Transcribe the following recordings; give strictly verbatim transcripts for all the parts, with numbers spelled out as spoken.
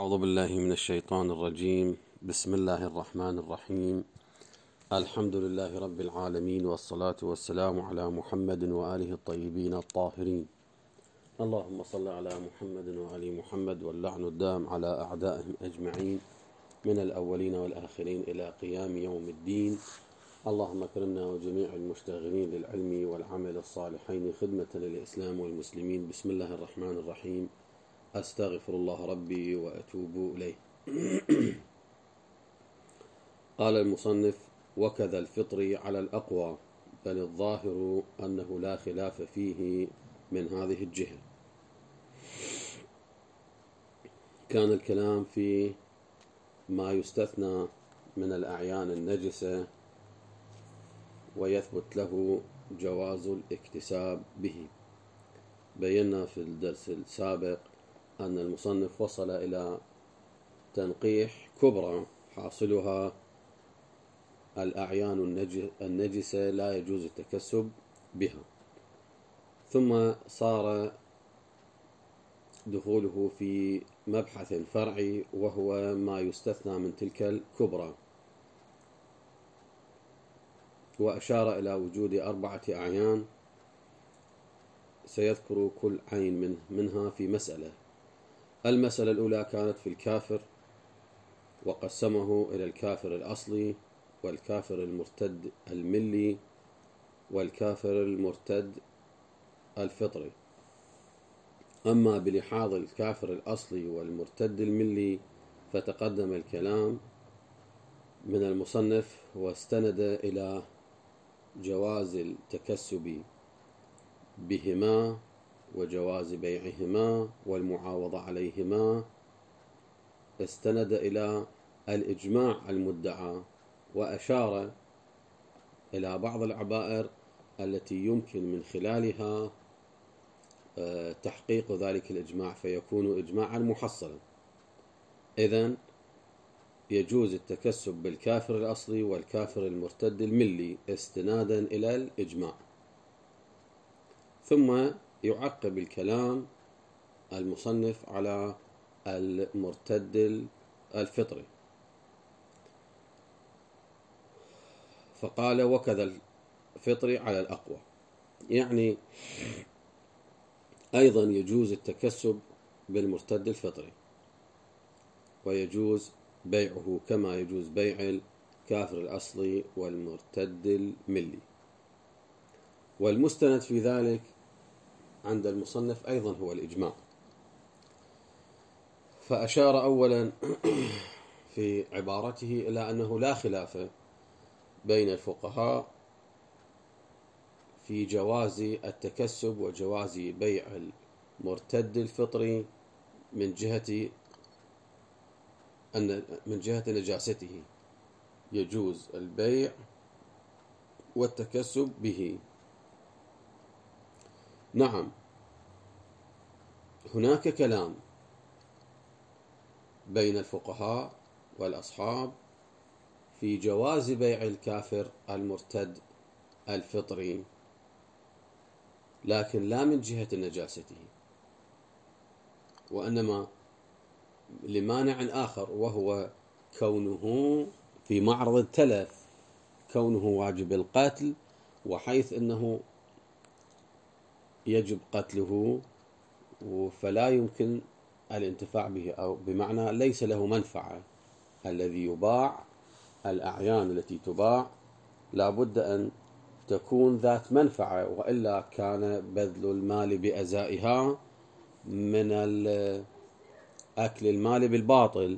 أعوذ بالله من الشيطان الرجيم. بسم الله الرحمن الرحيم. الحمد لله رب العالمين، والصلاة والسلام على محمد وآله الطيبين الطاهرين. اللهم صل على محمد وآل محمد، واللعن الدام على أعدائهم أجمعين من الأولين والآخرين إلى قيام يوم الدين. اللهم اكرمنا وجميع المشتغلين للعلم والعمل الصالحين خدمة للإسلام والمسلمين. بسم الله الرحمن الرحيم. أستغفر الله ربي وأتوب إليه. قال المصنف: وكذا الفطر على الأقوى، بل الظاهر أنه لا خلاف فيه من هذه الجهة. كان الكلام في ما يستثنى من الأعيان النجسة ويثبت له جواز الاكتساب به. بينا في الدرس السابق أن المصنف وصل إلى تنقيح كبرى حاصلها الأعيان النجسة لا يجوز التكسب بها، ثم صار دخوله في مبحث فرعي وهو ما يستثنى من تلك الكبرى، وأشار إلى وجود أربعة أعيان سيذكر كل عين من منها في مسألة. المسألة الأولى كانت في الكافر، وقسمه إلى الكافر الأصلي والكافر المرتد الملي والكافر المرتد الفطري. أما بلحاظ الكافر الأصلي والمرتد الملي فتقدم الكلام من المصنف واستند إلى جواز التكسب بهما وجواز بيعهما والمعاوضة عليهما. استند إلى الإجماع المدعى، وأشار إلى بعض العبائر التي يمكن من خلالها تحقيق ذلك الإجماع فيكون إجماعا محصلا. إذن يجوز التكسب بالكافر الأصلي والكافر المرتد الملي استنادا إلى الإجماع. ثم يعقب الكلام المصنف على المرتد الفطري، فقال: وكذا الفطري على الأقوى، يعني أيضا يجوز التكسب بالمرتد الفطري، ويجوز بيعه كما يجوز بيع الكافر الأصلي والمرتد الملي. والمستند في ذلك عند المصنف أيضا هو الإجماع. فأشار أولا في عبارته إلى أنه لا خلاف بين الفقهاء في جواز التكسب وجواز بيع المرتد الفطري من جهة أن من جهة نجاسته يجوز البيع والتكسب به. نعم، هناك كلام بين الفقهاء والأصحاب في جواز بيع الكافر المرتد الفطري، لكن لا من جهة نجاسته، وإنما لمانع آخر، وهو كونه في معرض التلف، كونه واجب القتل، وحيث أنه يجب قتله فلا يمكن الانتفاع به، أو بمعنى ليس له منفعة. الذي يباع، الأعيان التي تباع لا بد أن تكون ذات منفعة، وإلا كان بذل المال بأزائها من أكل المال بالباطل.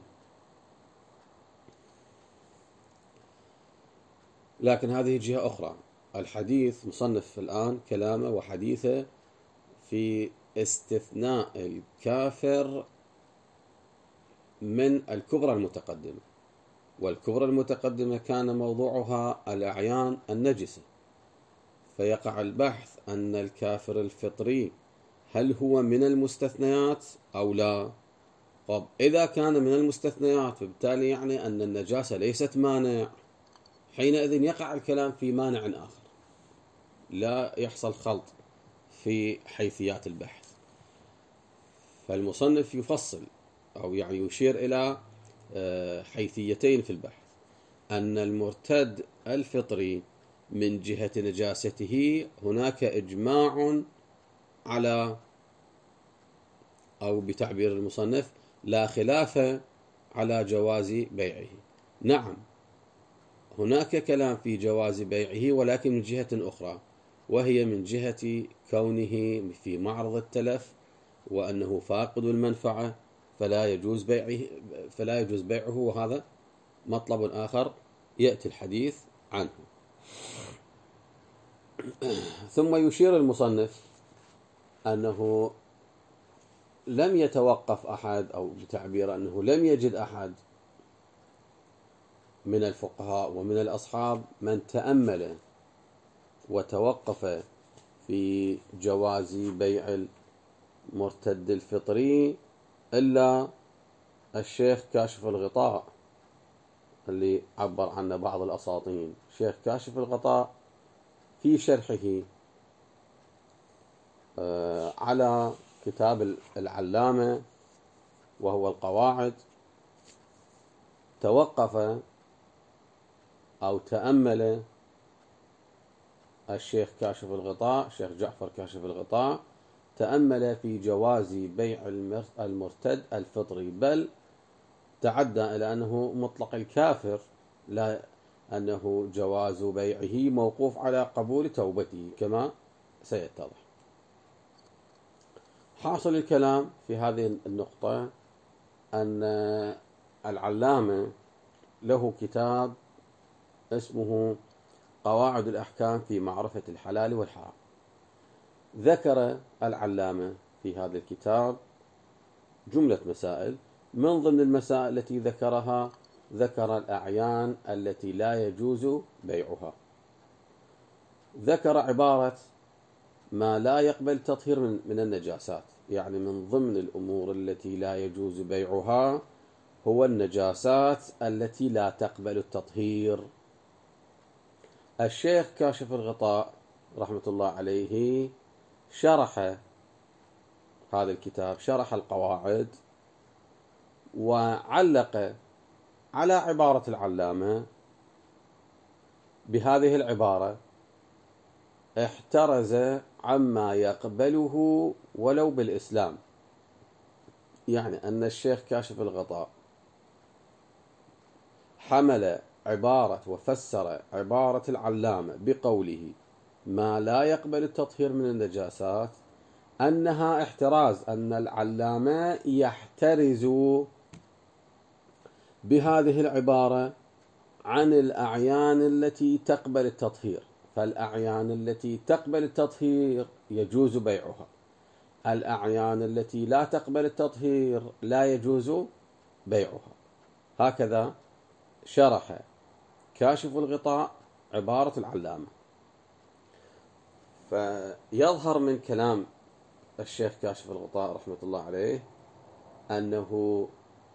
لكن هذه جهة أخرى. الحديث مصنف الآن كلامه وحديثه في استثناء الكافر من الكبرى المتقدمة، والكبرى المتقدمة كان موضوعها الأعيان النجسة، فيقع البحث أن الكافر الفطري هل هو من المستثنيات أو لا؟ طب إذا كان من المستثنيات فبالتالي يعني أن النجاسة ليست مانع، حينئذ يقع الكلام في مانع آخر، لا يحصل خلط في حيثيات البحث. فالمصنف يفصل أو يعني يشير إلى حيثيتين في البحث: أن المرتد الفطري من جهة نجاسته هناك إجماع على، أو بتعبير المصنف لا خلاف على جواز بيعه. نعم، هناك كلام في جواز بيعه، ولكن من جهة أخرى، وهي من جهة كونه في معرض التلف وأنه فاقد المنفعة، فلا يجوز بيعه فلا يجوز بيعه وهذا مطلب آخر يأتي الحديث عنه. ثم يشير المصنف أنه لم يتوقف أحد، أو بتعبير أنه لم يجد أحد من الفقهاء ومن الأصحاب من تأمل وتوقف في جواز بيع المرتد الفطري إلا الشيخ كاشف الغطاء اللي عبر عنه بعض الأساطين. الشيخ كاشف الغطاء في شرحه على كتاب العلامة وهو القواعد توقف أو تأمل الشيخ كاشف الغطاء، الشيخ جعفر كاشف الغطاء، تأمل في جواز بيع المرتد الفطري، بل تعدى إلى أنه مطلق الكافر، لا أنه جواز بيعه موقوف على قبول توبته كما سيتضح. حاصل الكلام في هذه النقطة أن العلامة له كتاب اسمه قواعد الأحكام في معرفة الحلال والحرام. ذكر العلامة في هذا الكتاب جملة مسائل، من ضمن المسائل التي ذكرها ذكر الأعيان التي لا يجوز بيعها. ذكر عبارة ما لا يقبل تطهير من النجاسات، يعني من ضمن الأمور التي لا يجوز بيعها هو النجاسات التي لا تقبل التطهير. الشيخ كاشف الغطاء رحمة الله عليه شرح هذا الكتاب، شرح القواعد، وعلق على عبارة العلامة بهذه العبارة: احترز عما يقبله ولو بالإسلام. يعني أن الشيخ كاشف الغطاء حمل عبارة وفسر عبارة العلامة بقوله ما لا يقبل التطهير من النجاسات أنها احتراز، أن العلامة يحترز بهذه العبارة عن الأعيان التي تقبل التطهير، فالأعيان التي تقبل التطهير يجوز بيعها، الأعيان التي لا تقبل التطهير لا يجوز بيعها. هكذا شرح كاشف الغطاء عبارة العلامة. فيظهر من كلام الشيخ كاشف الغطاء رحمة الله عليه أنه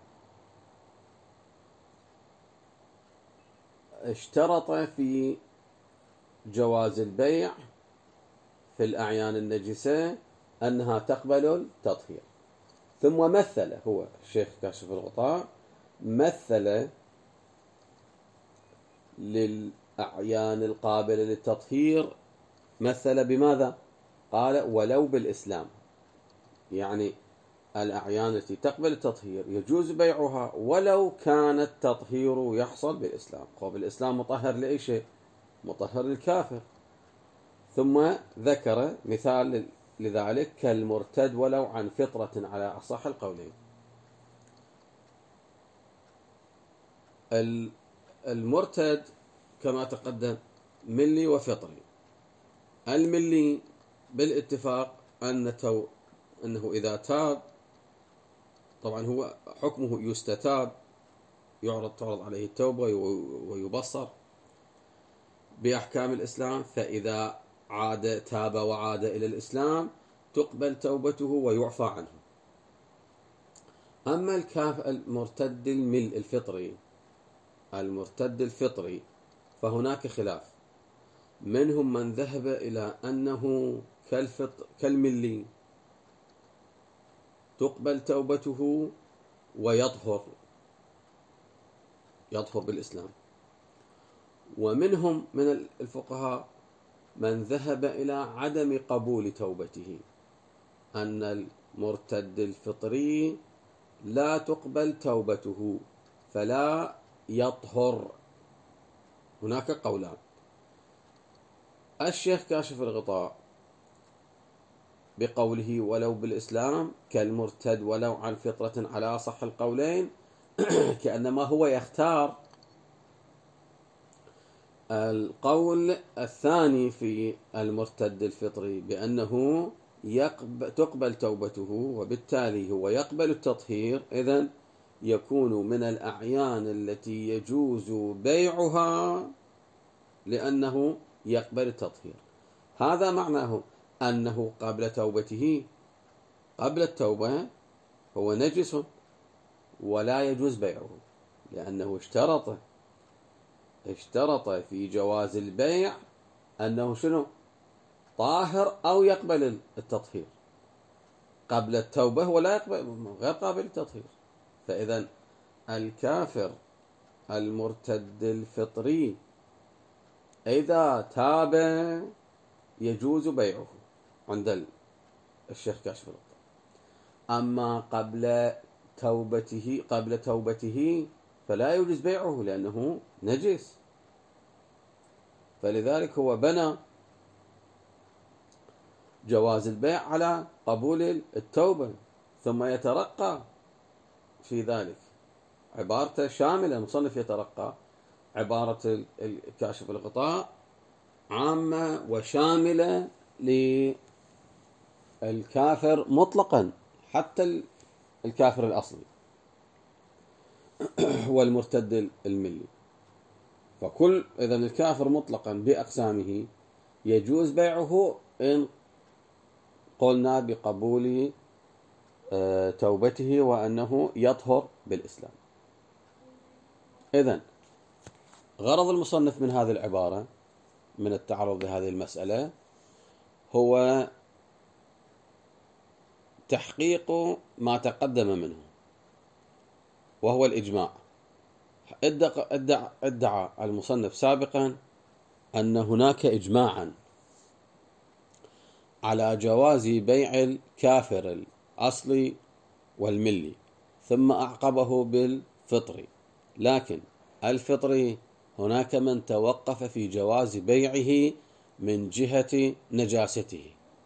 اشترط في جواز البيع في الأعيان النجسة أنها تقبل التطهير. ثم مثل هو الشيخ كاشف الغطاء مثل للأعيان القابلة للتطهير، مثل بماذا؟ قال ولو بالإسلام، يعني الأعيان التي تقبل التطهير يجوز بيعها ولو كان التطهير يحصل بالإسلام. بالإسلام مطهر لأي شيء؟ مطهر للكافر. ثم ذكر مثال لذلك كالمرتد ولو عن فطرة على أصح القولين. المرتد كما تقدم ملي وفطري. الملي بالاتفاق أن تو أنه إذا تاب، طبعا هو حكمه يستتاب، يعرض تعرض عليه التوبة ويبصر بأحكام الإسلام، فإذا عاد تاب وعاد إلى الإسلام تقبل توبته ويعفى عنه. أما الكاف المرتد المل الفطري المرتد الفطري فهناك خلاف، منهم من ذهب إلى أنه كالفطر كالملي تقبل توبته ويطهر يطهر بالإسلام. ومنهم من الفقهاء من ذهب إلى عدم قبول توبته، أن المرتد الفطري لا تقبل توبته فلا يطهر. هناك قولان. الشيخ كاشف الغطاء بقوله ولو بالإسلام كالمرتد ولو عن فطرة على أصح القولين، كأنما هو يختار القول الثاني في المرتد الفطري بأنه يقبل تقبل توبته وبالتالي هو يقبل التطهير، إذن يكون من الأعيان التي يجوز بيعها لأنه يقبل التطهير. هذا معناه أنه قبل توبته قبل التوبة هو نجس ولا يجوز بيعه، لأنه اشترط اشترط في جواز البيع أنه شنو؟ طاهر أو يقبل التطهير. قبل التوبة هو لا يقبل، غير قابل للتطهير. فإذا الكافر المرتد الفطري إذا تاب يجوز بيعه عند الشيخ كاشف الغطاء. أما قبل توبته قبل توبته فلا يجوز بيعه لأنه نجس. فلذلك هو بنى جواز البيع على قبول التوبة، ثم يترقى في ذلك. عبارته شاملة، مصنف يترقى عبارة الكاشف الغطاء عامة وشاملة للكافر مطلقا، حتى الكافر الأصلي والمرتد الملي. فكل إذا الكافر مطلقا بأقسامه يجوز بيعه إن قلنا بقبول توبته وأنه يطهر بالإسلام. إذن غرض المصنف من هذه العبارة من التعرض لهذه المسألة هو تحقيق ما تقدم منه، وهو الإجماع. ادعى, ادعى المصنف سابقا أن هناك إجماعا على جواز بيع الكافر الأصلي والملي، ثم أعقبه بالفطري. لكن الفطري هناك من توقف في جواز بيعه من جهة نجاسته.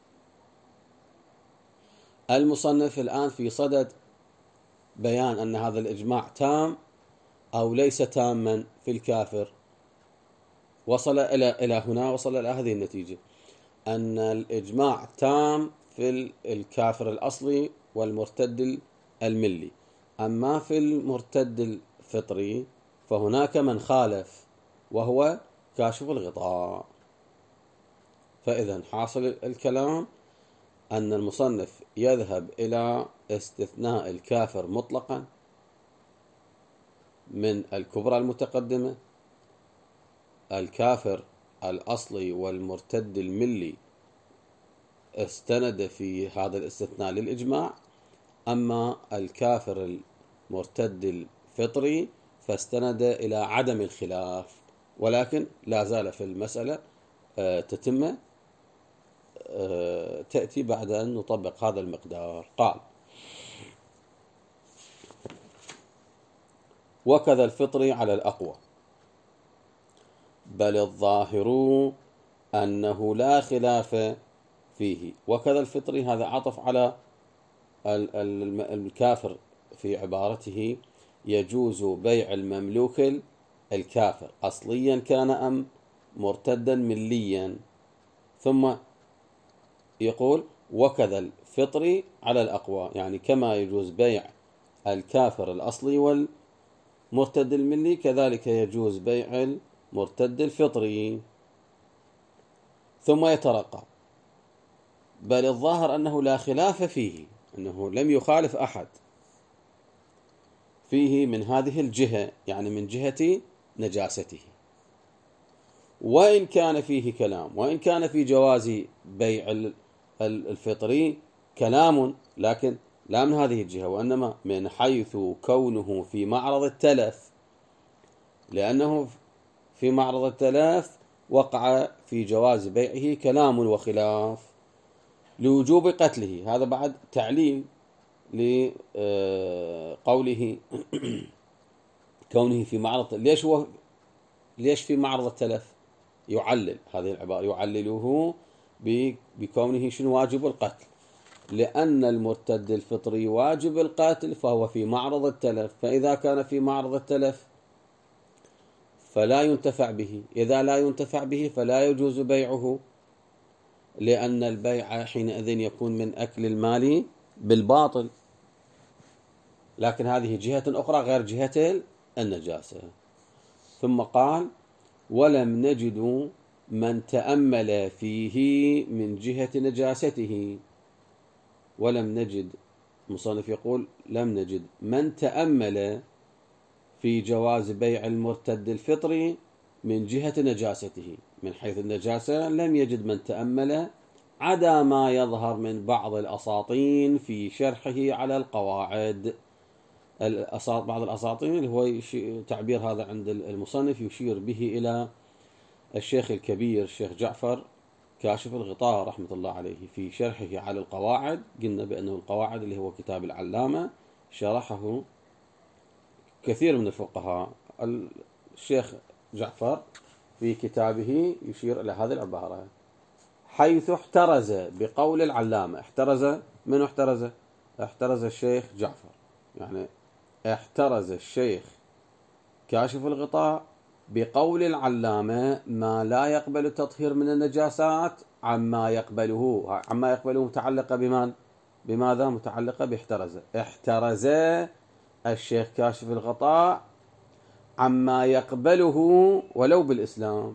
المصنف الآن في صدد بيان أن هذا الإجماع تام أو ليس تاما في الكافر. وصل إلى إلى هنا وصل إلى هذه النتيجة، أن الإجماع تام في الكافر الأصلي والمرتد الملي. أما في المرتد الفطري فهناك من خالف، وهو كاشف الغطاء. فإذا حاصل الكلام أن المصنف يذهب إلى استثناء الكافر مطلقا من الكبرى المتقدمة. الكافر الأصلي والمرتد الملي استند في هذا الاستثناء للإجماع. أما الكافر المرتد الفطري فاستند إلى عدم الخلاف، ولكن لا زال في المسألة تتم تأتي بعد أن نطبق هذا المقدار. قال: وكذا الفطري على الأقوى، بل الظاهر أنه لا خلاف فيه. وكذا الفطري هذا عطف على الكافر في عبارته يجوز بيع المملوك الكافر أصليا كان أم مرتدا مليا، ثم يقول وكذا الفطري على الأقوى، يعني كما يجوز بيع الكافر الأصلي والمرتد الملي كذلك يجوز بيع المرتد الفطري. ثم يترقى: بل الظاهر أنه لا خلاف فيه، أنه لم يخالف أحد فيه من هذه الجهة، يعني من جهة نجاسته. وإن كان فيه كلام، وإن كان في جواز بيع الفطري كلام، لكن لا من هذه الجهة، وإنما من حيث كونه في معرض التلف، لأنه في معرض التلف وقع في جواز بيعه كلام وخلاف لوجوب قتله. هذا بعد تعليل لقوله كونه في معرض. ليش هو ليش في معرض التلف؟ يعلل هذه العبارة، يعلله بكونه شنو واجب القتل، لأن المرتد الفطري واجب القتل فهو في معرض التلف، فإذا كان في معرض التلف فلا ينتفع به، إذا لا ينتفع به فلا يجوز بيعه، لأن البيع حينئذ يكون من أكل المال بالباطل. لكن هذه جهة أخرى غير جهة النجاسة. ثم قال ولم نجد من تأمل فيه من جهة نجاسته. ولم نجد، مصنف يقول لم نجد من تأمل في جواز بيع المرتد الفطري من جهة نجاسته، من حيث النجاسة لم يجد من تأمل، عدا ما يظهر من بعض الأساطين في شرحه على القواعد. بعض الأساطين اللي هو تعبير هذا عند المصنف يشير به إلى الشيخ الكبير الشيخ جعفر كاشف الغطاء رحمة الله عليه في شرحه على القواعد. قلنا بأنه القواعد اللي هو كتاب العلامة شرحه كثير من الفقهاء. الشيخ جعفر في كتابه يشير إلى هذه العبارة حيث احترز بقول العلامة. احترز من احترز؟ احترز الشيخ جعفر، يعني احترز الشيخ كاشف الغطاء بقول العلامة ما لا يقبل التطهير من النجاسات عما يقبله. عما يقبله متعلقة بمن؟ بماذا متعلقة؟ باحترز. احترز الشيخ كاشف الغطاء عما يقبله ولو بالإسلام.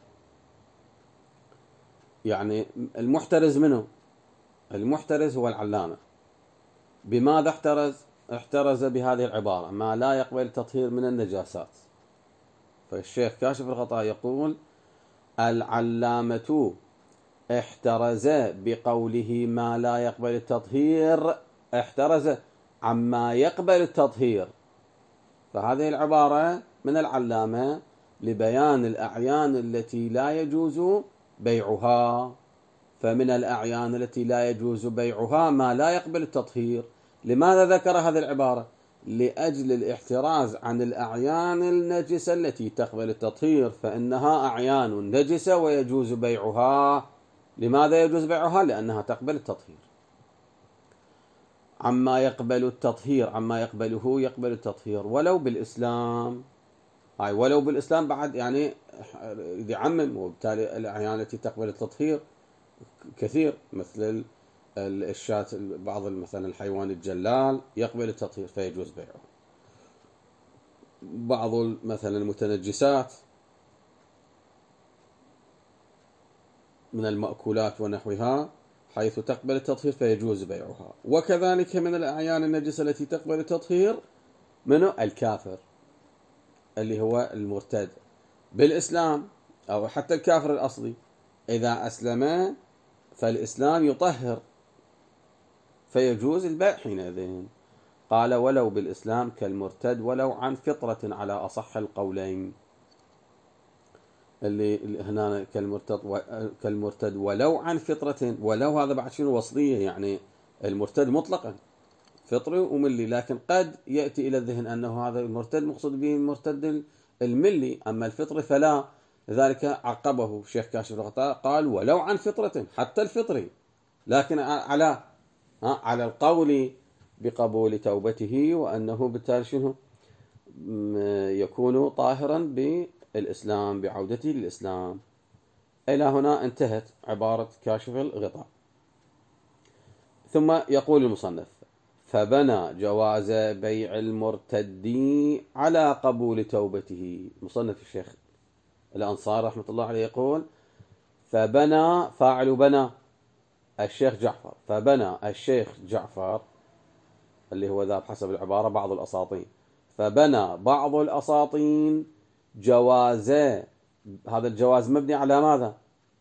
يعني المحترز منه؟ المحترز هو العلامة. بماذا احترز؟ احترز بهذه العبارة ما لا يقبل التطهير من النجاسات. فالشيخ كاشف الغطاء يقول العلامة احترز بقوله ما لا يقبل التطهير، احترز عما يقبل التطهير. فهذه العبارة من العلامة لبيان الأعيان التي لا يجوز بيعها. فمن الأعيان التي لا يجوز بيعها ما لا يقبل التطهير. لماذا ذكر هذه العبارة؟ لأجل الاحتراز عن الأعيان النجسة التي تقبل التطهير، فإنها أعيان نجسة ويجوز بيعها. لماذا يجوز بيعها؟ لأنها تقبل التطهير. عما يقبل التطهير، عما يقبله يقبل التطهير ولو بالإسلام. هاي ولو بالإسلام بعد يعني يعمم، وبالتالي الأعيان التي تقبل التطهير كثير، مثل الشاة، بعض مثلا الحيوان الجلال يقبل التطهير فيجوز بيعه. بعض مثلا المتنجسات من المأكولات ونحوها حيث تقبل التطهير فيجوز بيعها. وكذلك من الأعيان النجسة التي تقبل التطهير منه الكافر اللي هو المرتد بالإسلام، أو حتى الكافر الأصلي إذا أسلم فالإسلام يطهر فيجوز البيع حينئذ. قال ولو بالإسلام كالمرتد ولو عن فطرة على أصح القولين. اللي هنا كالمرتد كالمرتد ولو عن فطرة. ولو هذا بعد شنو وصلية، يعني المرتد مطلقا فطري وملي، لكن قد يأتي إلى الذهن أنه هذا المرتد مقصود به المرتد الملي، أما الفطري فلا. لذلك عقبه الشيخ كاشف الغطاء قال ولو عن فطرة، حتى الفطري، لكن على على القول بقبول توبته وأنه بالتالي شنو يكون طاهرا بالإسلام بعودته للإسلام. إلى هنا انتهت عبارة كاشف الغطاء. ثم يقول المصنف فبنى جواز بيع المرتد على قبول توبته. مصنف الشيخ الأنصار رحمة الله عليه يقول فبنى، فاعل بنى الشيخ جعفر، فبنى الشيخ جعفر اللي هو ذا بحسب العبارة بعض الأساطين، فبنى بعض الأساطين جواز، هذا الجواز مبني على ماذا؟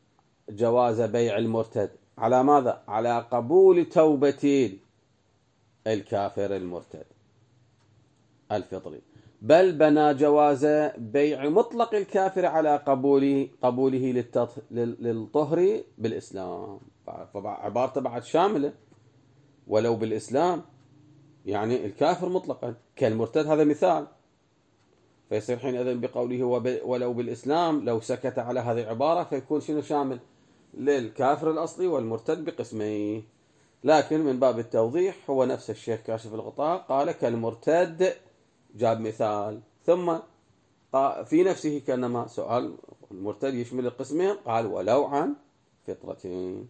جواز بيع المرتد على ماذا؟ على قبول توبته. الكافر المرتد الفطري، بل بنى جواز بيع مطلق الكافر على قبوله قبوله للطهر بالإسلام. فعبارته بعد شاملة، ولو بالإسلام يعني الكافر مطلقا كالمرتد، هذا مثال. فيصير حينئذ بقوله ولو بالإسلام، لو سكت على هذه العبارة فيكون شنو شامل؟ للكافر الأصلي والمرتد بقسميه. لكن من باب التوضيح هو نفس الشيخ كاشف الغطاء قال كالمرتد، جاب مثال، ثم في نفسه كأنما سؤال المرتد يشمل القسمين، قال ولو عن فطرتين.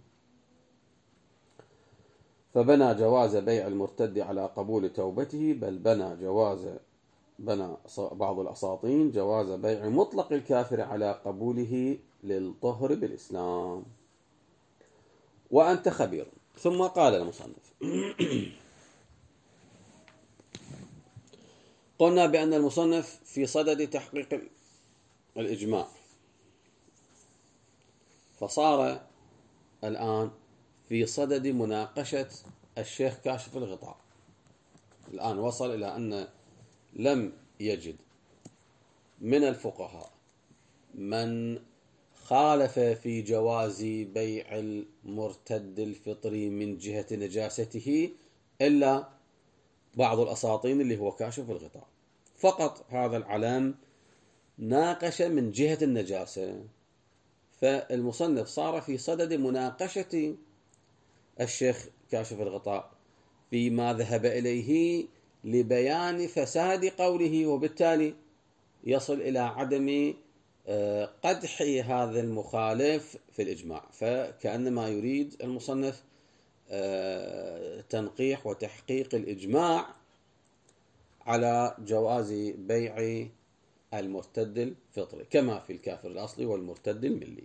فبنى جواز بيع المرتد على قبول توبته، بل بنى جواز بنى بعض الأساطين جواز بيع مطلق الكافر على قبوله للطهر بالإسلام. وأنت خبير. ثم قال المصنف قلنا بأن المصنف في صدد تحقيق الإجماع، فصار الآن في صدد مناقشة الشيخ كاشف الغطاء. الآن وصل إلى أن لم يجد من الفقهاء من خالف في جواز بيع المرتد الفطري من جهة نجاسته إلا بعض الأساطين اللي هو كاشف الغطاء فقط. هذا العلم ناقش من جهة النجاسة، فالمصنف صار في صدد مناقشة الشيخ كاشف الغطاء فيما ذهب إليه لبيان فساد قوله، وبالتالي يصل إلى عدم قدح هذا المخالف في الإجماع. فكأنما يريد المصنف تنقيح وتحقيق الإجماع على جواز بيع المرتد الفطري كما في الكافر الأصلي والمرتد الملي.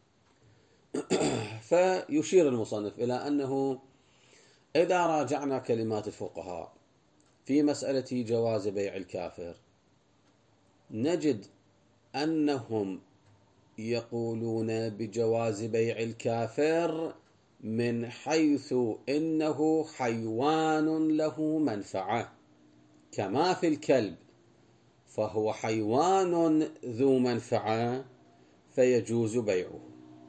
فيشير المصنف إلى أنه إذا راجعنا كلمات الفقهاء في مسألة جواز بيع الكافر نجد أنهم يقولون بجواز بيع الكافر من حيث إنه حيوان له منفعة، كما في الكلب فهو حيوان ذو منفعة فيجوز بيعه،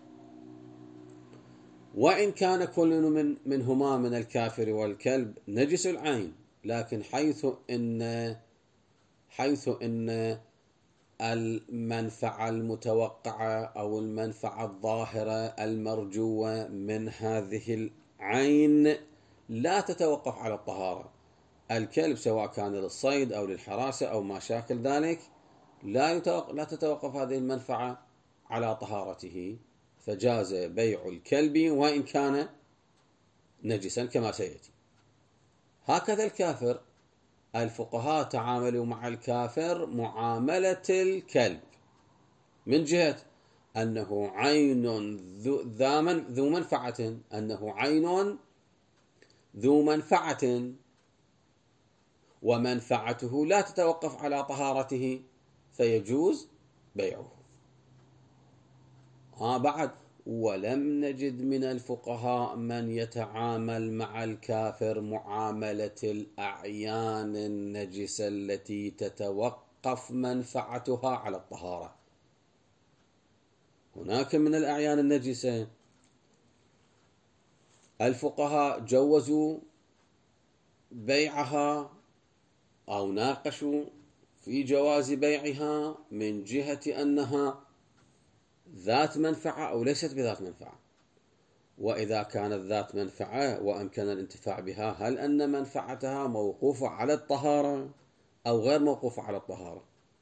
وإن كان كل من منهما من الكافر والكلب نجس العين، لكن حيث إن حيث إن المنفعة المتوقعة أو المنفعة الظاهرة المرجوة من هذه العين لا تتوقف على الطهارة. الكلب سواء كان للصيد أو للحراسة أو ما شاكل ذلك لا لا تتوقف هذه المنفعة على طهارته، فجاز بيع الكلب وإن كان نجسا كما سيأتي. هكذا الكافر، الفقهاء تعاملوا مع الكافر معاملة الكلب من جهة أنه عين ذو منفعة أنه عين ذو منفعة ومنفعته لا تتوقف على طهارته فيجوز بيعه. ها بعد ولم نجد من الفقهاء من يتعامل مع الكافر معاملة الأعيان النجسة التي تتوقف منفعتها على الطهارة. هناك من الأعيان النجسة الفقهاء جوزوا بيعها أو ناقشوا في جواز بيعها من جهة أنها ذات منفعة أو ليست بذات منفعة، وإذا كانت ذات منفعة وأمكن الانتفاع بها هل أن منفعتها موقوفة على الطهارة أو غير موقوفة على الطهارة.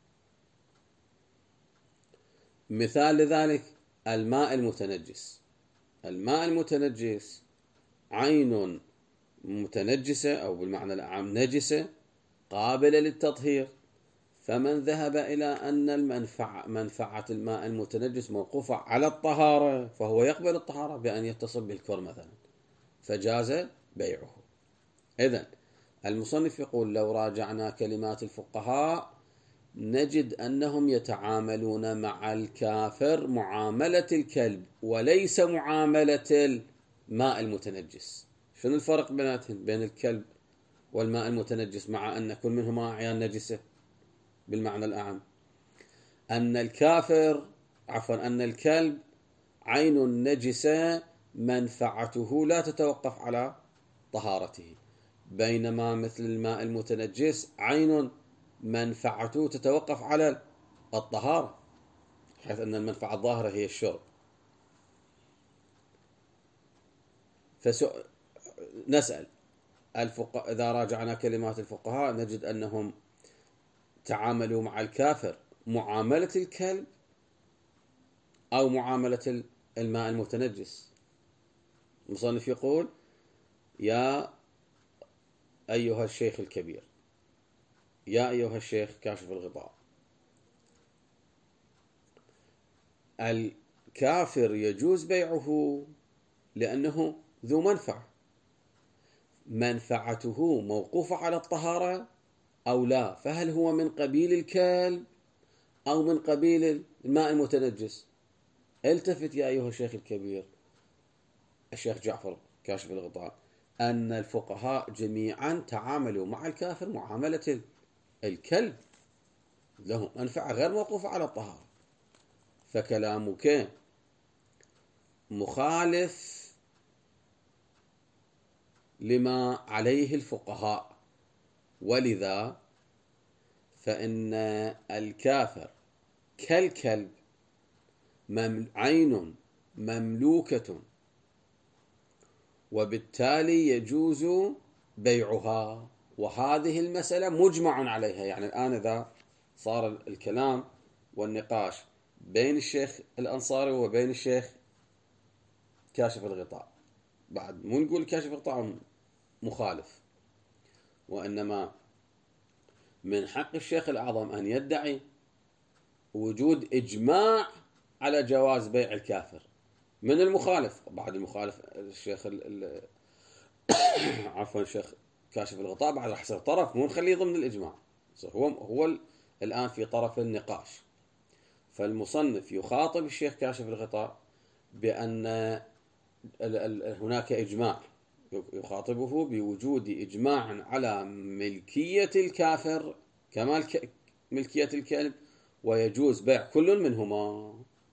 مثال لذلك الماء المتنجس. الماء المتنجس عين متنجسة أو بالمعنى الأعم نجسة قابلة للتطهير، فمن ذهب إلى أن المنفعة منفعة الماء المتنجس موقوفة على الطهارة فهو يقبل الطهارة بأن يتصل بالكر مثلا، فجاز بيعه. إذن المصنف يقول لو راجعنا كلمات الفقهاء نجد أنهم يتعاملون مع الكافر معاملة الكلب وليس معاملة الماء المتنجس. شنو الفرق بيناتهم بين الكلب والماء المتنجس، مع أن كل منهما أعيان نجسة بالمعنى الأعم. أن الكافر عفوا أن الكلب عين نجسة منفعته لا تتوقف على طهارته، بينما مثل الماء المتنجس عين منفعته تتوقف على الطهارة، حيث أن المنفعة الظاهرة هي الشرب. فنسأل الفقهاء، إذا راجعنا كلمات الفقهاء نجد أنهم تعاملوا مع الكافر معاملة الكلب أو معاملة الماء المتنجس. المصنف يقول: يا أيها الشيخ الكبير، يا أيها الشيخ كاشف الغطاء، الكافر يجوز بيعه لأنه ذو منفعة، منفعته موقوفة على الطهارة أو لا، فهل هو من قبيل الكلب أو من قبيل الماء المتنجس؟ التفت يا أيها الشيخ الكبير الشيخ جعفر كاشف الغطاء أن الفقهاء جميعا تعاملوا مع الكافر معاملة الكلب، له منفعة غير موقوفة على الطهارة. فكلامك مخالف لما عليه الفقهاء، ولذا فإن الكافر كالكلب عين مملوكة، وبالتالي يجوز بيعها، وهذه المسألة مجمع عليها. يعني الآن إذا صار الكلام والنقاش بين الشيخ الأنصاري وبين الشيخ كاشف الغطاء، بعد مو نقول كاشف الغطاء مخالف، وإنما من حق الشيخ الأعظم أن يدعي وجود إجماع على جواز بيع الكافر من المخالف. بعد المخالف الشيخ عفوا الشيخ كاشف الغطاء بعد راح يصير طرف، مو نخليه ضمن الإجماع، هو هو الآن في طرف النقاش. فالمصنف يخاطب الشيخ كاشف الغطاء بأن هناك إجماع، يخاطبه بوجود إجماع على ملكية الكافر كما ملكية الكلب، ويجوز بيع كل منهما.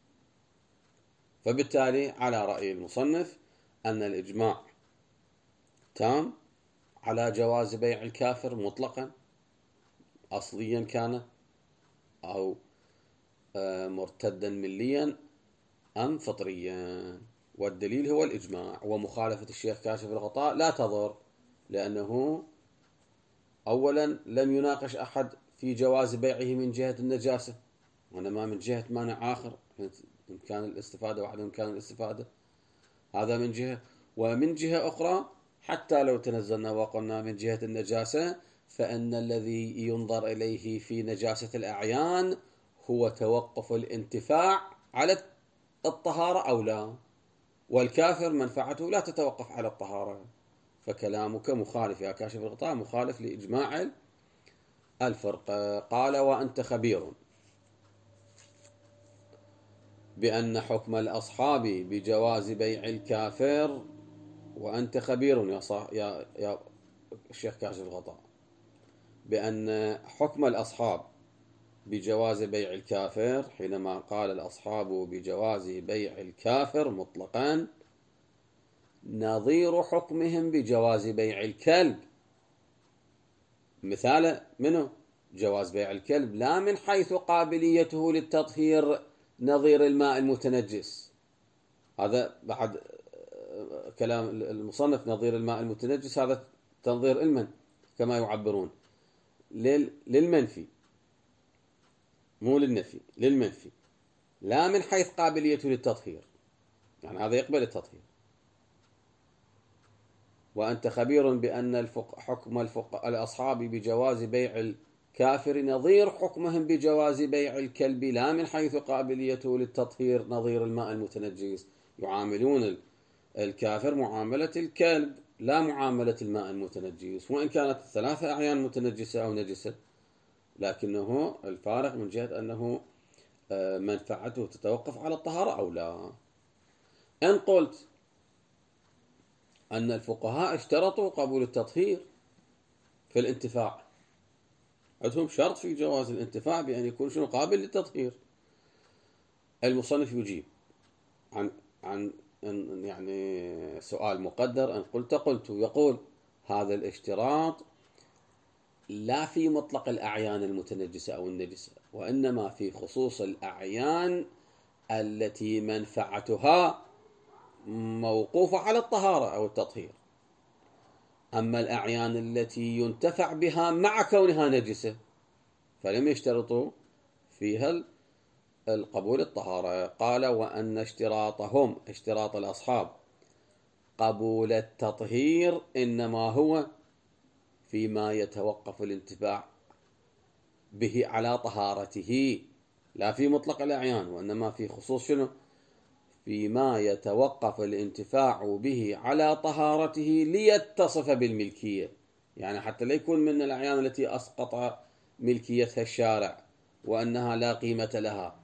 فبالتالي على رأي المصنف أن الإجماع تام على جواز بيع الكافر مطلقا، أصليا كان أو مرتدا مليا أم فطريا، والدليل هو الإجماع. ومخالفة الشيخ كاشف الغطاء لا تضر، لأنه أولا لم يناقش أحد في جواز بيعه من جهة النجاسة، وإنما من جهة مانع آخر، إمكان الاستفادة وعدم إمكان الاستفادة، هذا من جهة. ومن جهة أخرى حتى لو تنزلنا وقلنا من جهة النجاسة، فإن الذي ينظر إليه في نجاسة الأعيان هو توقف الانتفاع على الطهارة أو لا، والكافر منفعته لا تتوقف على الطهارة. فكلامك مخالف يا كاشف الغطاء، مخالف لإجماع الفرق. قال: وأنت خبير بأن حكم الأصحاب بجواز بيع الكافر، وأنت خبير يا, صح يا, يا الشيخ كاشف الغطاء بأن حكم الأصحاب بجواز بيع الكافر، حينما قال الأصحاب بجواز بيع الكافر مطلقا، نظير حكمهم بجواز بيع الكلب. مثال منه جواز بيع الكلب لا من حيث قابليته للتطهير نظير الماء المتنجس، هذا بعد كلام المصنف نظير الماء المتنجس، هذا تنظير المن كما يعبرون للمنفي مو للنفي، للمنفي، لا من حيث قابليته للتطهير، يعني هذا يقبل التطهير. وأنت خبير بأن الفق حكم الفق الأصحاب بجواز بيع الكافر نظير حكمهم بجواز بيع الكلب لا من حيث قابليته للتطهير نظير الماء المتنجس، يعاملون الكافر معاملة الكلب لا معاملة الماء المتنجس، وإن كانت الثلاثة أعيان متنجسة أو نجسة، لكنه الفارق من جهة أنه منفعته تتوقف على الطهارة أو لا. إن قلت أن الفقهاء اشترطوا قبول التطهير، في الانتفاع، عندهم شرط في جواز الانتفاع بأن يكون شنو قابل للتطهير. المصنف يجيب عن عن يعني سؤال مقدر أن قلت قلت يقول هذا الاشتراط لا في مطلق الأعيان المتنجسة أو النجسة، وإنما في خصوص الأعيان التي منفعتها موقوفة على الطهارة أو التطهير. أما الأعيان التي ينتفع بها مع كونها نجسة فلم يشترطوا فيها القبول الطهارة. قال وأن اشتراطهم اشتراط الأصحاب قبول التطهير إنما هو فيما يتوقف الانتفاع به على طهارته، لا في مطلق الأعيان، وإنما في خصوص شنو؟ فيما يتوقف الانتفاع به على طهارته ليتصف بالملكية، يعني حتى لا يكون من الأعيان التي أسقط ملكيتها الشارع وأنها لا قيمة لها.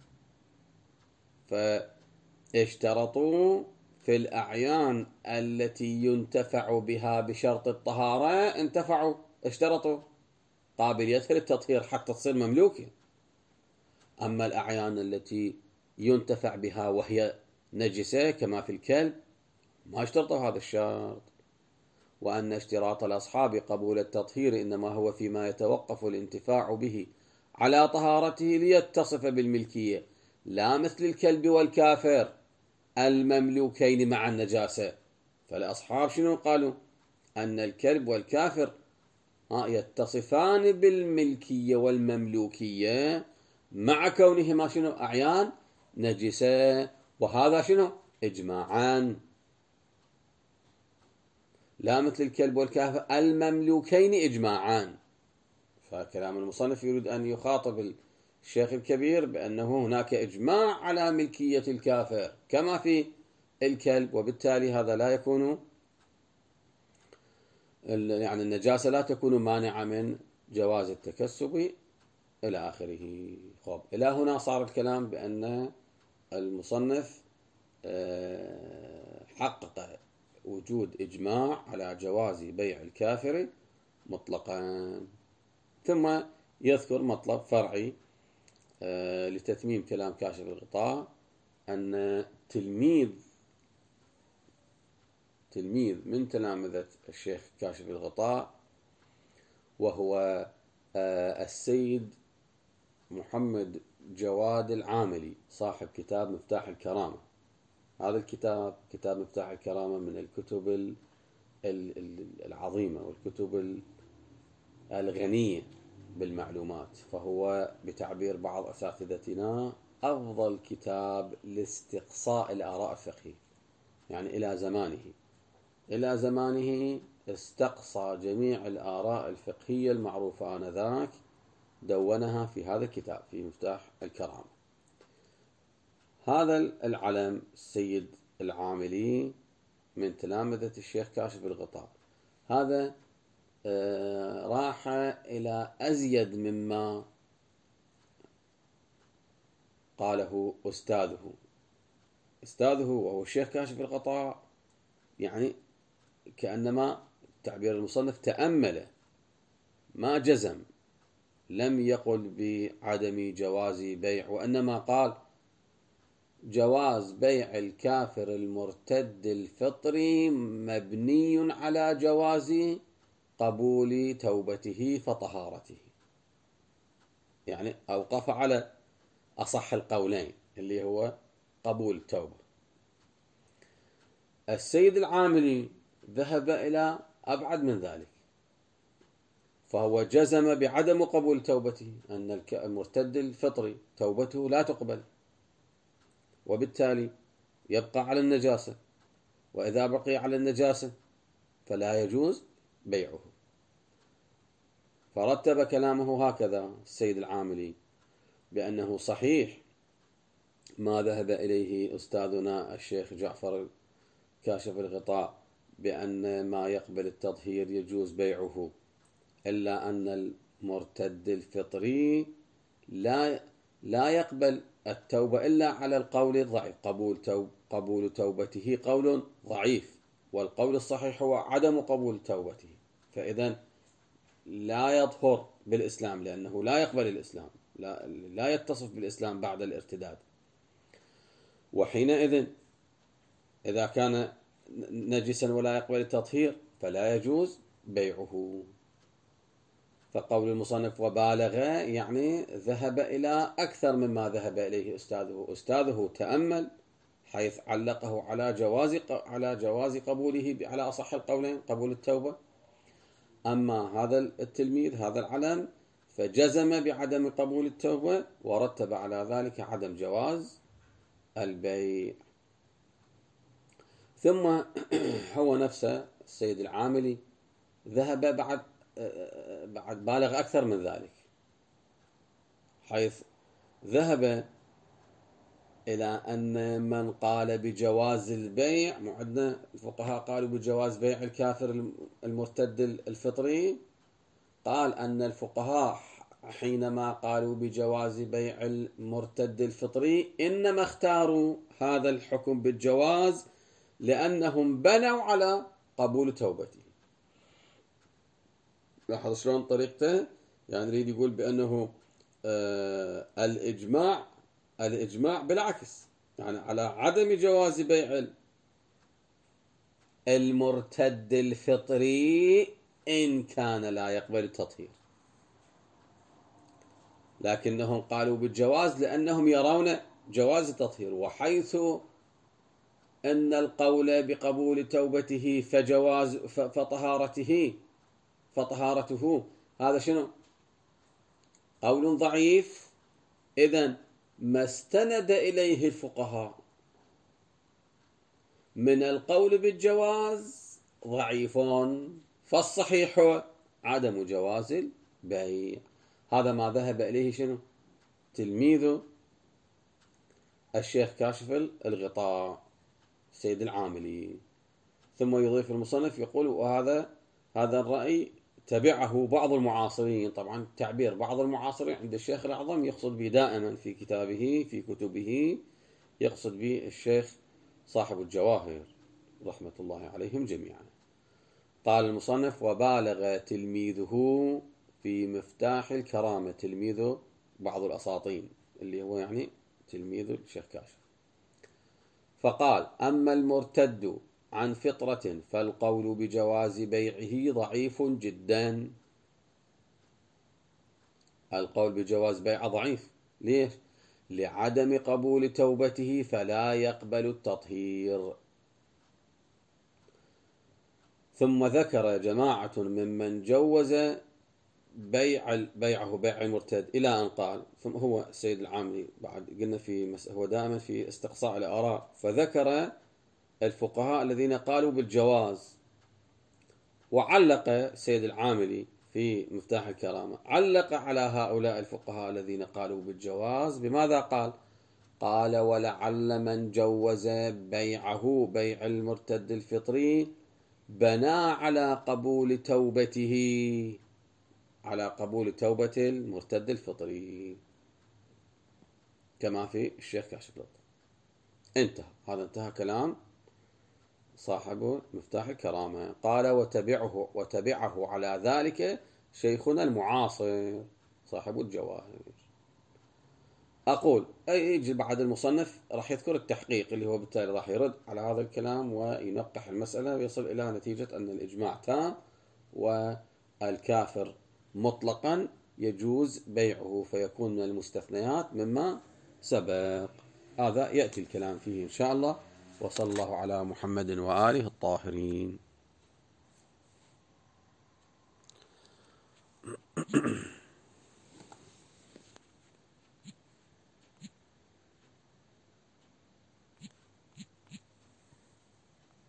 فاشترطوا في الأعيان التي ينتفع بها بشرط الطهارة، انتفعوا اشترطوا قابليتها للتطهير حتى تصير مملوكة. أما الأعيان التي ينتفع بها وهي نجسة كما في الكلب ما اشترطوا هذا الشرط. وأن اشتراط الأصحاب قبول التطهير إنما هو فيما يتوقف الانتفاع به على طهارته ليتصف بالملكية، لا مثل الكلب والكافر المملوكين مع النجاسة. فالأصحاب شنو قالوا؟ أن الكلب والكافر يتصفان بالملكية والمملوكية مع كونهما شنو؟ أعيان نجسة، وهذا شنو؟ إجماعا، لا مثل الكلب والكافر المملوكين إجماعا. فكلام المصنف يريد أن يخاطب الشيخ الكبير بأنه هناك إجماع على ملكية الكافر كما في الكلب، وبالتالي هذا لا يكون يعني النجاسة لا تكون مانعة من جواز التكسب إلى آخره. خب إلى هنا صار الكلام بأن المصنف حقق وجود إجماع على جواز بيع الكافر مطلقا، ثم يذكر مطلب فرعي لتتميم كلام كاشف الغطاء، أن تلميذ تلميذ من تلامذة الشيخ كاشف الغطاء وهو السيد محمد جواد العاملي صاحب كتاب مفتاح الكرامة. هذا الكتاب كتاب مفتاح الكرامة من الكتب العظيمة والكتب الغنية بالمعلومات، فهو بتعبير بعض أساتذتنا أفضل كتاب لاستقصاء الآراء الفقهية. يعني إلى زمانه إلى زمانه استقصى جميع الآراء الفقهية المعروفة آنذاك، دونها في هذا الكتاب في مفتاح الكرامة. هذا العلم السيد العاملي من تلامذة الشيخ كاشف الغطاء، هذا آه راح إلى أزيد مما قاله أستاذه أستاذه وهو الشيخ كاشف الغطاء، يعني كأنما تعبير المصنف تأمل ما جزم، لم يقل بعدم جواز بيع، وإنما قال جواز بيع الكافر المرتد الفطري مبني على جواز قبول توبته فطهارته. يعني أوقف على أصح القولين اللي هو قبول التوبة. السيد العاملي ذهب إلى أبعد من ذلك، فهو جزم بعدم قبول توبته، أن المرتد الفطري توبته لا تقبل، وبالتالي يبقى على النجاسة، وإذا بقي على النجاسة فلا يجوز بيعه. فرتب كلامه هكذا السيد العاملي بأنه صحيح ما ذهب إليه أستاذنا الشيخ جعفر كاشف الغطاء بأن ما يقبل التطهير يجوز بيعه، إلا أن المرتد الفطري لا لا يقبل التوبة إلا على القول الضعيف. قبول توب قبول توبته قول ضعيف، والقول الصحيح هو عدم قبول توبته. فإذا لا يظهر بالإسلام لأنه لا يقبل الإسلام، لا, لا يتصف بالإسلام بعد الارتداد، وحينئذ إذا كان نجسا ولا يقبل التطهير فلا يجوز بيعه. فقول المصنف وبالغ يعني ذهب إلى أكثر مما ذهب إليه أستاذه. أستاذه تأمل حيث علقه على جواز على جواز قبوله على أصح القولين، قبول التوبة. أما هذا التلميذ هذا العلم فجزم بعدم قبول التوبة ورتب على ذلك عدم جواز البيع. ثم هو نفسه السيد العاملي ذهب بعد بعد بالغ أكثر من ذلك، حيث ذهب إلى أن من قال بجواز البيع، معدنا الفقهاء قالوا بجواز بيع الكافر المرتد الفطري، قال أن الفقهاء حينما قالوا بجواز بيع المرتد الفطري إنما اختاروا هذا الحكم بالجواز لأنهم بنوا على قبول توبته. لاحظ شلون طريقته، يعني يريد يقول بأنه آه الإجماع الإجماع بالعكس، يعني على عدم جواز بيع المرتد الفطري إن كان لا يقبل التطهير، لكنهم قالوا بالجواز لأنهم يرون جواز التطهير. وحيث أن القول بقبول توبته فجواز فطهارته فطهارته هذا شنو؟ قول ضعيف. إذن ما استند إليه الفقهاء من القول بالجواز ضعيف، فالصحيح عدم جواز البيع. هذا ما ذهب إليه شنو؟ تلميذ الشيخ كاشف الغطاء السيد العاملي. ثم يضيف المصنف يقول وهذا هذا الرأي تبعه بعض المعاصرين. طبعا تعبير بعض المعاصرين عند الشيخ الأعظم يقصد به دائما في كتابه في كتبه، يقصد به الشيخ صاحب الجواهر رحمة الله عليهم جميعا. قال المصنف وبالغ تلميذه في مفتاح الكرامة، تلميذ بعض الأساطين اللي هو يعني تلميذ الشيخ كاشف، فقال أما المرتد عن فطرة فالقول بجواز بيعه ضعيف جدا. القول بجواز بيعه ضعيف، ليش؟ لعدم قبول توبته فلا يقبل التطهير. ثم ذكر جماعة ممن جوز بيع بيعه بيع المرتد إلى أن قال، ثم هو السيد العاملي بعد قلنا في هو دائما في استقصاء الآراء، فذكر الفقهاء الذين قالوا بالجواز، وعلق السيد العاملي في مفتاح الكرامة علق على هؤلاء الفقهاء الذين قالوا بالجواز بماذا قال؟ قال ولعل من جوز بيعه بيع المرتد الفطري بنى على قبول توبته على قبول توبة المرتد الفطري كما في الشيخ كاشف الغطاء. انتهى، هذا انتهى كلام صاحب مفتاح الكرامة. قال وتبعه وتبعه على ذلك شيخنا المعاصر صاحب الجواهر. أقول أي يجي بعد المصنف راح يذكر التحقيق اللي هو بالتالي راح يرد على هذا الكلام وينقح المسألة ويصل إلى نتيجة أن الإجماع تام والكافر مطلقا يجوز بيعه فيكون من المستثنيات مما سبق. هذا يأتي الكلام فيه إن شاء الله. وصلى الله على محمد وآله الطاهرين.